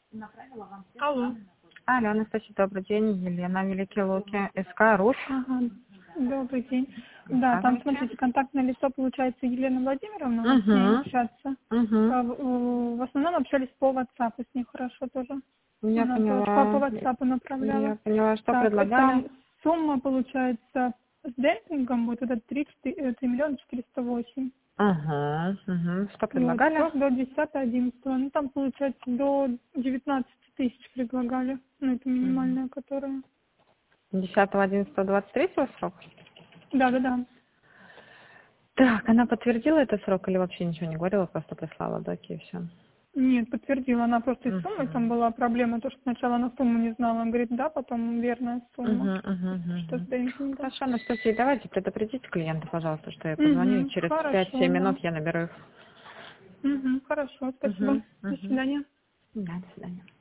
Алло. Алло, Анастасия, добрый день. Елена, Великие Луки, СК Русь. Ага. Добрый день. Да, там, смотрите, контактное лицо, получается, Елена Владимировна, с ней общаться. В основном общались по WhatsApp, с ней хорошо тоже. Я Она поняла. по WhatsApp направляла. Я поняла, что Так, предлагали. там сумма, получается, с демпингом будет это 3 миллиона 408. Что Вот, предлагали? срок до 10-11. Ну, там, получается, до 19 тысяч предлагали. Ну, это минимальная, которая. 10.11.23 срок? Да. Так, она подтвердила этот срок или вообще ничего не говорила, просто прислала доки и все? Нет, подтвердила. Она просто и с суммой там была проблема, то, что сначала она сумму не знала. Она говорит, да, потом верная сумма. Что с демпингом. Хорошо, Анастасия, давайте предупредите клиента, пожалуйста, что я позвоню, и через Хорошо, 5-7 минут я наберу их. Хорошо, спасибо. До свидания. Да, до свидания.